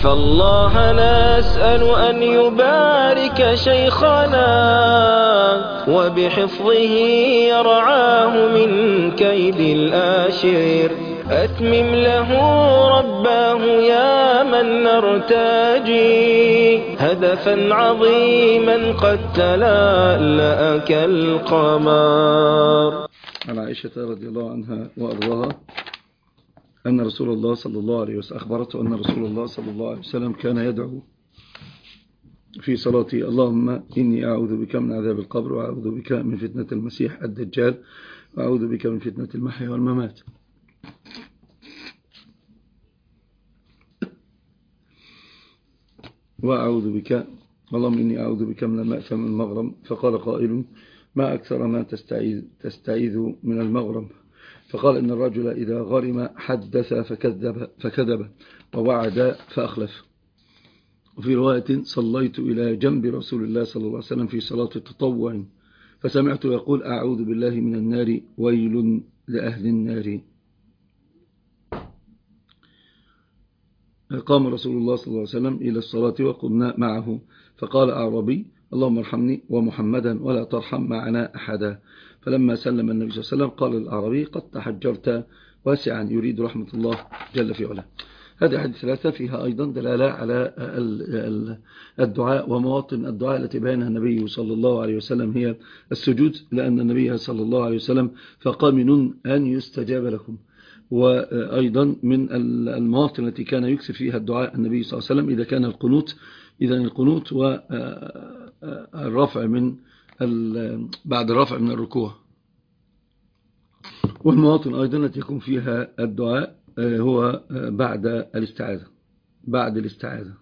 فالله نسأل أن يبارك شيخنا وبحفظه يرعاه من كيد الآشر. أتمم له رباه يا من نرتجي هدفا عظيما قد تلألأ كالقمر. عن عائشة رضي الله عنها وأرضاها أن رسول الله صلى الله عليه وسلم أخبرته أن رسول الله صلى الله عليه وسلم كان يدعو في صلاته: اللهم إني أعوذ بك من عذاب القبر، وأعوذ بك من فتنة المسيح الدجال، وأعوذ بك من فتنة المحيا والممات. وأعوذ بك اللهم إني أعوذ بك من المأثم والمغرم. فقال قائل: ما أكثر ما تستعيذ من المغرم؟ فقال: إن الرجل إذا غرم حدث فكذب ووعد فأخلف. وفي رواية: صليت إلى جنب رسول الله صلى الله عليه وسلم في صلاة التطوع فسمعت يقول: أعوذ بالله من النار، ويل لأهل النار. قام رسول الله صلى الله عليه وسلم إلى الصلاة وقمنا معه، فقال أعرابي: اللهم ارحمني ومحمدا ولا ترحم معنا أحدا. فلما سلم النبي صلى الله عليه وسلم قال الأعرابي: قد تحجرت واسعا، يريد رحمة الله جل في علاه. هذه حديث ثلاثة فيها أيضا دلالة على الدعاء ومواطن الدعاء التي بينها النبي صلى الله عليه وسلم هي السجود، لأن النبي صلى الله عليه وسلم فقامن أن يستجاب لكم. وأيضا من المواطن التي كان يكثر فيها الدعاء النبي صلى الله عليه وسلم إذا كان القنوت، إذا القنوت والرفع من بعد الرفع من الركوع. والمواطن أيضا التي يكون فيها الدعاء هو بعد الاستعاذة.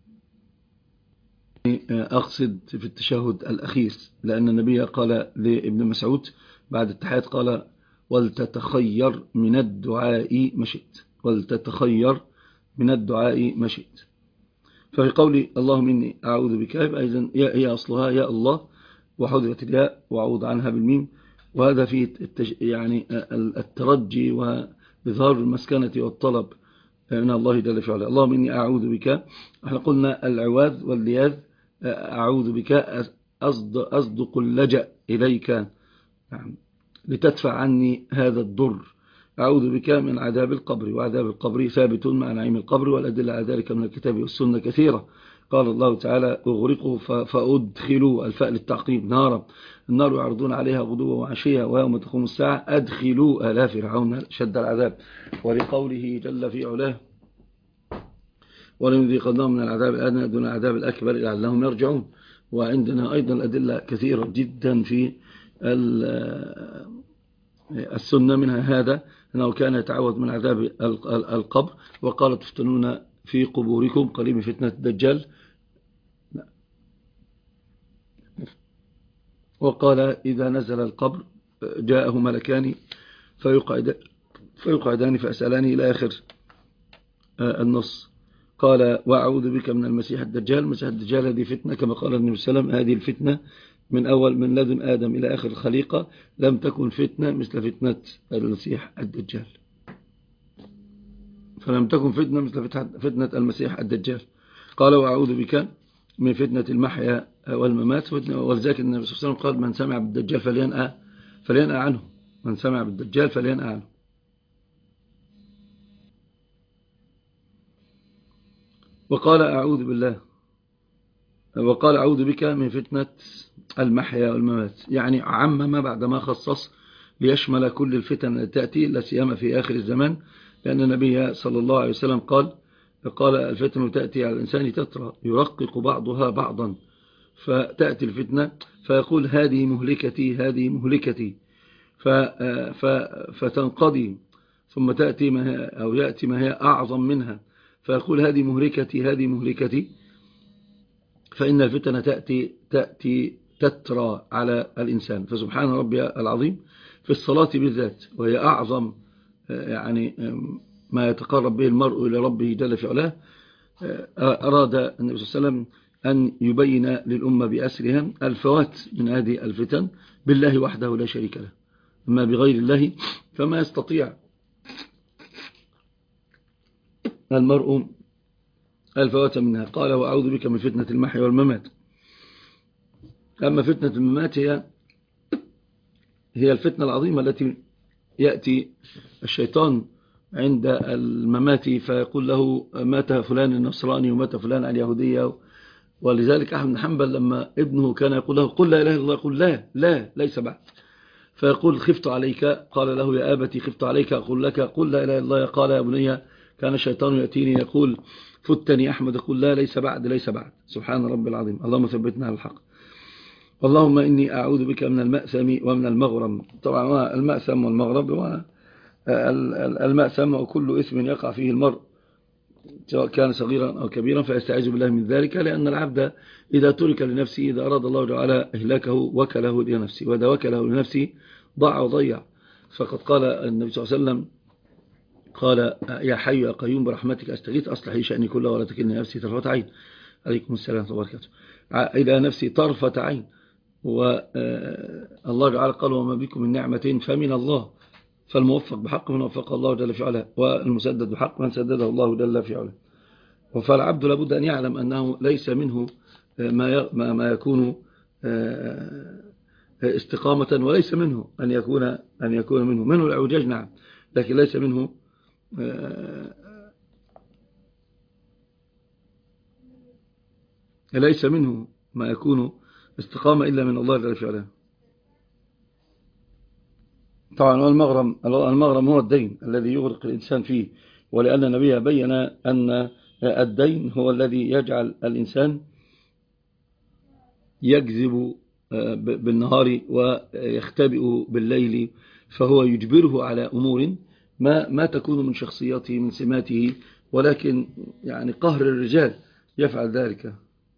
أقصد في التشهد الأخير، لأن النبي قال لابن مسعود بعد التحيات قال: ولتتخير من الدعاء ما شئت، ولتتخير من الدعاء ما شئت. ففي قولي اللهم إني أعوذ بك أيضا هي أصلها يا الله وحذفت الياء وعوض عنها بالميم، وهذا فيه يعني الترجي وبظهار المسكنة والطلب من الله جل في علاه. اللهم إني أعوذ بك، احنا قلنا العواذ واللياذ، أعوذ بك أصدق اللجأ إليك، يعني لتدفع عني هذا الضر. أعوذ بك من عذاب القبر، وعذاب القبر ثابت مع نعيم القبر، والأدلة على ذلك من الكتاب والسنة كثيرة. قال الله تعالى: اغرقوا فأدخلوا، الفاء للتعقيب، نارا، النار يعرضون عليها غدوا وعشيا ويوم تقوم الساعة أدخلوا آل فرعون شد العذاب. ولقوله جل في علاه: ولنذيقنهم من العذاب الأدنى دون العذاب الأكبر لعلهم يرجعون. وعندنا أيضا الأدلة كثيرة جدا في السنة، منها هذا أنه كان يتعوذ من عذاب القبر، وقال: تفتنون في قبوركم قريب من فتنة الدجال. وقال: إذا نزل القبر جاءه ملكان فيقعدان فأسألان إلى آخر النص. قال: وأعوذ بك من المسيح الدجال. المسيح الدجال هذه فتنة، كما قال النبي صلى الله عليه وسلم: هذه الفتنة من لدن آدم إلى آخر الخليقة لم تكن فتنة مثل فتنة المسيح الدجال، فلم تكن فتنة مثل فتنة المسيح الدجال. قال: وأعوذ بك من فتنة المحيا والممات. ولذلك النبي صلى الله عليه وسلم قال: من سمع بالدجال فلينأى عنه، من سمع بالدجال فلينأى عنه. وقال: أعوذ بك من فتنة المحيا والممات، يعني عمم بعدما خصص ليشمل كل الفتن التي تأتي، لا سيما في آخر الزمان، لأن النبي صلى الله عليه وسلم قال: الفتن تأتي على الإنسان تترى يرقق بعضها بعضا، فتأتي الفتنة فيقول: هذه مهلكتي، هذه مهلكتي، فتنقضي، ثم تأتي يأتي ما هي أعظم منها، فيقول: هذه مهلكتي، هذه مهلكتي. فإن الفتنة تأتي تترى على الإنسان. فسبحان ربي العظيم في الصلاة بالذات، وهي أعظم يعني ما يتقرب به المرء إلى ربه جل في علاه، أراد النبي صلى الله عليه وسلم أن يبين للأمة بأسرها الفوات من هذه الفتن بالله وحده لا شريك له، أما بغير الله فما يستطيع المرء الفواتح منها. قال وأعوذ بك من فتنة المحيا والممات. أما فتنة الممات هي الفتنة العظيمة التي يأتي الشيطان عند الممات فيقول له مات فلان النصراني ومات فلان اليهودية. ولذلك أحمد بن حنبل لما ابنه كان يقول له قل لا إله إلا الله، يقول لا ليس بعد، فيقول خفت عليك. قال له يا أبتي خفت عليك أقول لك قل لا إله إلا الله. قال يا بني كان الشيطان يأتيني يقول فتني أحمد، يقول لا ليس بعد. سبحان رب العظيم. اللهم ثبتنا على الحق. اللهم إني أعوذ بك من المأثم ومن المغرم. طبعا المأثم والمغرب هو المأثم وكل إثم يقع فيه المرء سواء كان صغيرا أو كبيرا، فيستعيذ بالله من ذلك، لأن العبد إذا ترك لنفسه، إذا أراد الله تعالى إهلاكه وكله لنفسه، وإذا وكله لنفسه ضاع وضيع. فقد قال النبي صلى الله عليه وسلم قال يا حي يا قيوم برحمتك أستغيث أصلح لي شأني كله ولا تكلني نفسي طرفة عين. عليكم السلام وبركاته. إلى نفسي طرفة عين. والله تعالى قال وما بكم من نعمة فمن الله، فالموفق بحق من وفق الله جل في علاه، والمسدد بحق من سدده الله جل في علاه. فالعبد لابد أن يعلم أنه ليس منه ما يكون استقامة، وليس منه أن يكون منه العوجاج، نعم، لكن ليس منه ما يكون استقامة إلا من الله جل في علاه. طبعا المغرم هو الدين الذي يغرق الإنسان فيه، ولأن النبي بين أن الدين هو الذي يجعل الإنسان يكذب بالنهار ويختبئ بالليل، فهو يجبره على أمور ما تكون من شخصيته من سماته، ولكن يعني قهر الرجال يفعل ذلك.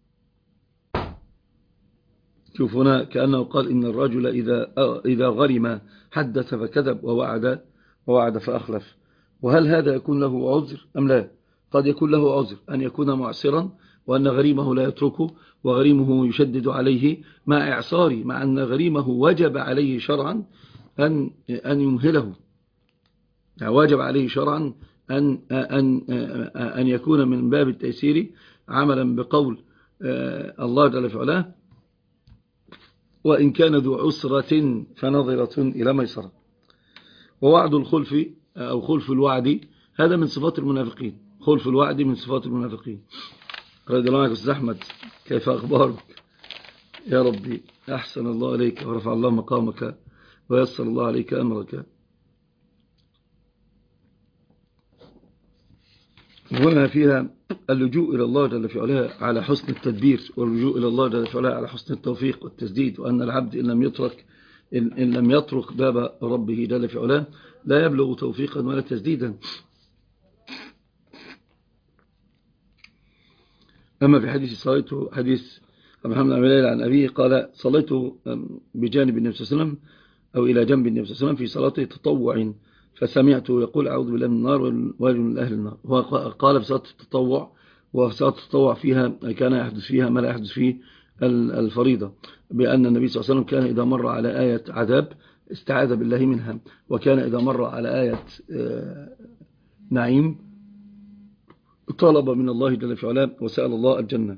شوف هنا كأنه قال إن الرجل إذا غرم حدث فكذب ووعد فأخلف. وهل هذا يكون له عذر أم لا؟ قد يكون له عذر أن يكون معسرا وأن غريمه لا يتركه وغريمه يشدد عليه مع إعصاره، مع أن غريمه وجب عليه شرعا أن يمهله، يعني واجب عليه شرعا أن يكون من باب التيسير عملا بقول الله جل في علاه وإن كان ذو عسرة فنظرة إلى ميسرة. ووعد الخلف أو خلف الوعد هذا من صفات المنافقين، خلف الوعد من صفات المنافقين. رضي الله عنك أستاذ أحمد، كيف أخبارك؟ يا ربي أحسن الله عليك ورفع الله مقامك ويسر الله عليك أمرك. هنا فيها اللجوء إلى الله جل في علاه على حسن التدبير، واللجوء إلى الله جل في علاه على حسن التوفيق والتسديد، وأن العبد إن لم يطرق باب ربه جل في علاه لا يبلغ توفيقا ولا تسديدا. أما في حديث صليته، حديث محمد بن ليلى عن أبيه قال صليت بجانب النبي صلى الله عليه وسلم أو إلى جنب النبي صلى الله عليه وسلم في صلاة تطوع، فسمعته يقول أعوذ بالله من النار والويل من أهل النار. هو قال في صلاة التطوع، وصلاة التطوع فيها كان يحدث فيها ما لا يحدث فيه الفريضة، بأن النبي صلى الله عليه وسلم كان إذا مر على آية عذاب استعاذ بالله منها، وكان إذا مر على آية نعيم طلب من الله جل في علاه وسأل الله الجنة.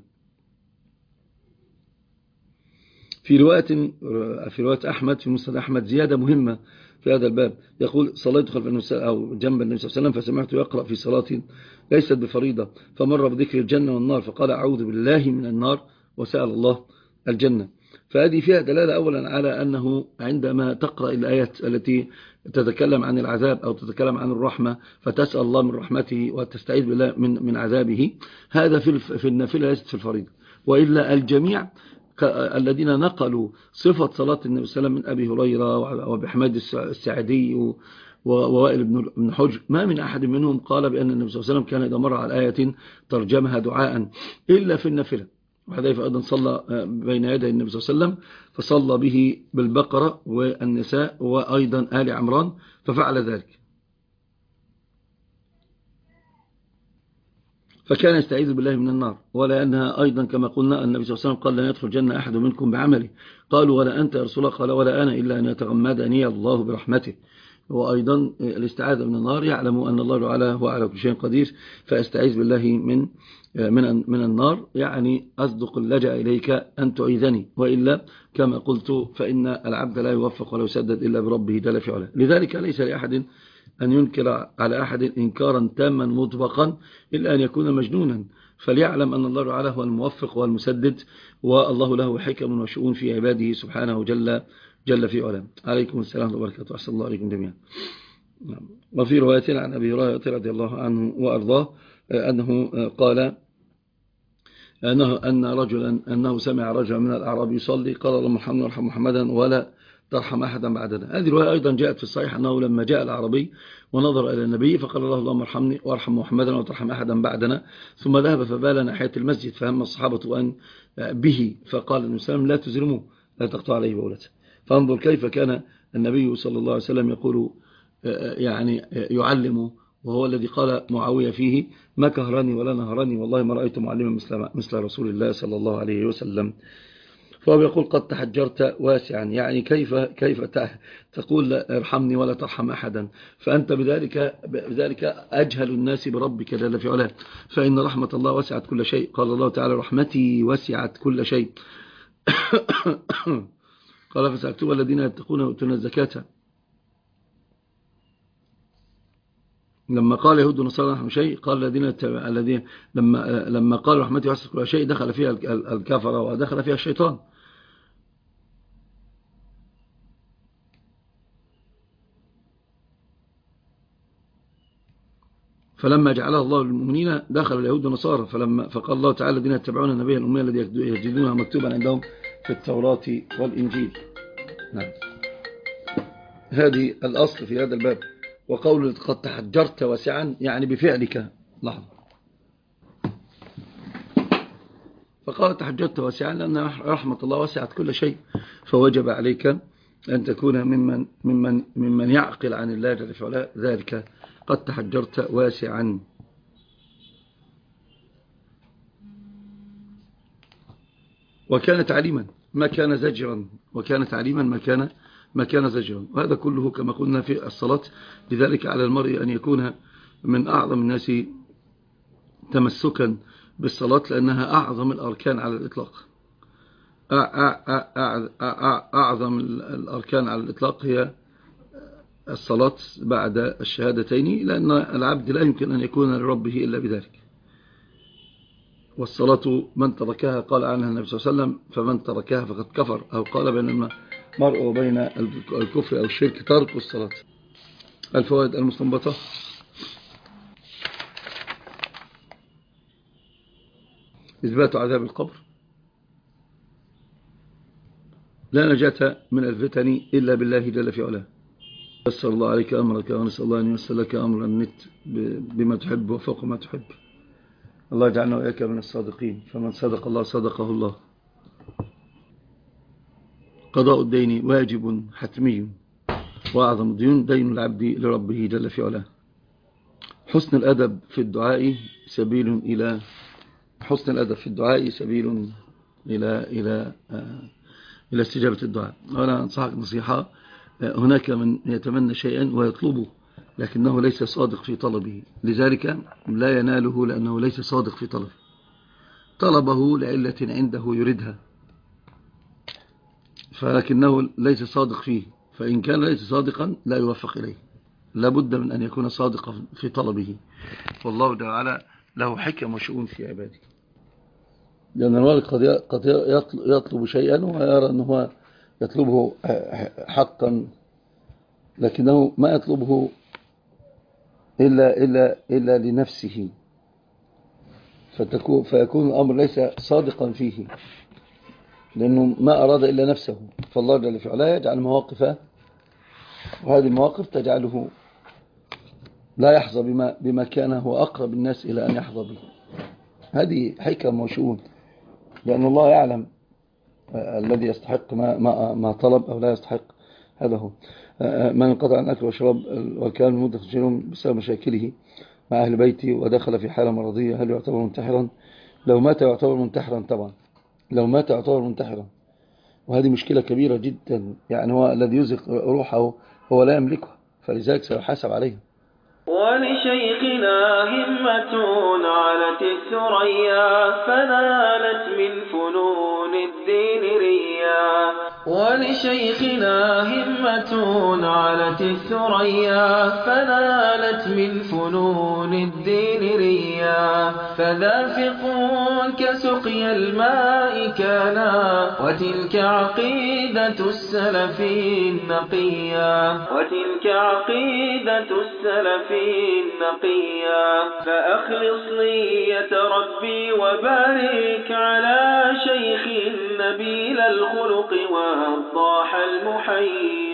في رواية أحمد في مسند أحمد زيادة مهمة في هذا الباب، يقول صليت خلف النبي أو جنب النبي صلى الله عليه وسلم فسمعته يقرأ في صلاة ليست بفريضة، فمر بذكر الجنة والنار فقال أعوذ بالله من النار وسأل الله الجنة. فهذه فيها دلالة أولا على أنه عندما تقرأ الآيات التي تتكلم عن العذاب أو تتكلم عن الرحمة فتسأل الله من رحمته وتستعيذ بالله من عذابه، هذا في النافلة ليست في الفريضة. وإلا الجميع الذين نقلوا صفة صلاة النبي صلى الله عليه وسلم من أبي هريرة وبحماد السعدي ووائل بن حجر ما من أحد منهم قال بأن النبي صلى الله عليه وسلم كان إذا مر على آية ترجمها دعاء إلا في النافلة. وحذيفة أيضا صلى بين يدي النبي صلى الله عليه وسلم فصلى به بالبقرة والنساء وأيضا آل عمران ففعل ذلك، فكان يستعيذ بالله من النار. ولأنها أيضا كما قلنا النبي صلى الله عليه وسلم قال لن يدخل الجنة أحد منكم بعمله، قالوا ولا أنت يا رسول الله؟ قال ولا أنا إلا أن يتغمدني الله برحمته. وأيضا الاستعاذة من النار، يعلم أن الله تعالى هو على كل شيء قدير، فأستعيذ بالله من النار، يعني أصدق اللجأ إليك أن تعيذني، وإلا كما قلت فإن العبد لا يوفق ولا يسدد إلا بربه جل في علاه. لذلك ليس لأحد أن ينكر على أحد إنكارا تاما مطبقا إلا أن يكون مجنونا، فليعلم أن الله تعالى هو الموفق والمسدد، والله له حكم وشؤون في عباده سبحانه جل في علاه. عليكم السلام وبركاته، أحسن الله عليكم جميعا. وفي رواية عن أبي هريرة رضي الله عنه وأرضاه أنه قال أنه سمع رجلا من الأعراب يصلي، قال اللهم ارحمنا وارحم محمدا ولا ترحم أحدا بعدنا. هذه الرواية أيضا جاءت في الصحيح أنه لما جاء الأعرابي ونظر إلى النبي فقال له اللهم ارحمني وارحم محمدا ولا ترحم أحدا بعدنا، ثم ذهب فبال ناحية المسجد، فهم الصحابة أن به، فقال النبي صلى الله عليه وسلم لا تزرموه، لا تقطع عليه بولته. فانظر كيف كان النبي صلى الله عليه وسلم يقول يعني يعلم، وهو الذي قال معاوية فيه ما كهرني ولا نهرني والله ما رأيت معلما مثل رسول الله صلى الله عليه وسلم. فهو يقول قد تحجرت واسعا، يعني كيف تقول ارحمني ولا ترحم أحدا، فأنت بذلك أجهل الناس بربك جل في علاه، فإن رحمة الله وسعت كل شيء. قال الله تعالى رحمتي وسعت كل شيء قال فسأكتب الذين يتقون ويؤتون الزكاة. لما قال يهود ونصارى نحن شيء، قال الذين لما قال رحمتي وسعت كل شيء دخل فيها الكفر ودخل فيها الشيطان. فلما جعلها الله للمؤمنين دخل اليهود والنصارى، فقال الله تعالى الذين يتبعون النبي الأمي الذي يجدونها مكتوبا عندهم في التوراة والإنجيل. نعم، هذه الأصل في هذا الباب. وقول قد تحجرت واسعا يعني بفعلك. لحظة، فقال تحجرت واسعا لأن رحمة الله وسعت كل شيء، فوجب عليك أن تكون ممن يعقل عن الله جل في علاه ذلك. قد تحجرت واسعا. وكان تعليما ما كان زجرا، وكان تعليما ما كان زجرا. وهذا كله كما قلنا في الصلاة. لذلك على المرء أن يكون من أعظم الناس تمسكا بالصلاة، لأنها أعظم الأركان على الإطلاق. أعظم الأركان على الإطلاق هي الصلاة بعد الشهادتين، لأن العبد لا يمكن أن يكون لربه إلا بذلك. والصلاة من تركها قال عنها النبي صلى الله عليه وسلم فمن تركها فقد كفر، أو قال بين المرء وبين الكفر أو الشرك ترك الصلاة. الفوائد المستنبطة: إثبات عذاب القبر، لا نجاة من الفتن إلا بالله جل في علاه. يسر الله عليك أمرك، ونسأل الله أن ييسر لك أمر النت بما تحب وفوق ما تحب. الله يجعلنا وإياك من الصادقين، فمن صدق الله صدقه الله. قضاء الدين واجب حتمي، وأعظم الديون دين العبد لربه جل في علاه. حسن الأدب في الدعاء سبيل إلى إلى استجابة الدعاء. وأنا أنصحك نصيحة: هناك من يتمنى شيئا ويطلبه لكنه ليس صادق في طلبه، لذلك لا يناله لأنه ليس صادق في طلبه. طلبه لعلة عنده يريدها فلكنه ليس صادق فيه، فإن كان ليس صادقا لا يوفق إليه. لابد من أن يكون صادقا في طلبه، والله تعالى له حكم وشؤون في عباده. لأن الوالد قد يطلب شيئا ويرى أنه يطلبه حقا، لكنه ما يطلبه إلا لنفسه، فيكون الأمر ليس صادقا فيه، لأنه ما أراد إلا نفسه. فالله جل في علاه يجعل مواقف، وهذه المواقف تجعله لا يحظى بما كان هو أقرب الناس إلى أن يحظى به. هذه حكم وشؤون، لأن الله يعلم الذي يستحق ما طلب أو لا يستحق. هذا هو. من انقطع عن أكل وشراب وكان مدة جنون بسبب مشاكله مع أهل بيته ودخل في حالة مرضية، هل يعتبر منتحرا؟ لو مات يعتبر منتحرا طبعا، لو مات يعتبر منتحرا. وهذه مشكلة كبيرة جدا، يعني هو الذي يزق روحه هو لا يملكها، فلذلك سيحاسب عليها. ولشيخنا همة علت الثريا فنالت من فنون الدين ريا. ولشيخنا همة علت الثريا فنالت من فنون الدين ريا. فذا فقه كسقي الماء كانا وتلك عقيدة السلف النقيا. وتلك عقيدة السلف النقيا. فأخلص نية ربي وبارك على شيخ نبيل الخلق والضاح المحيي.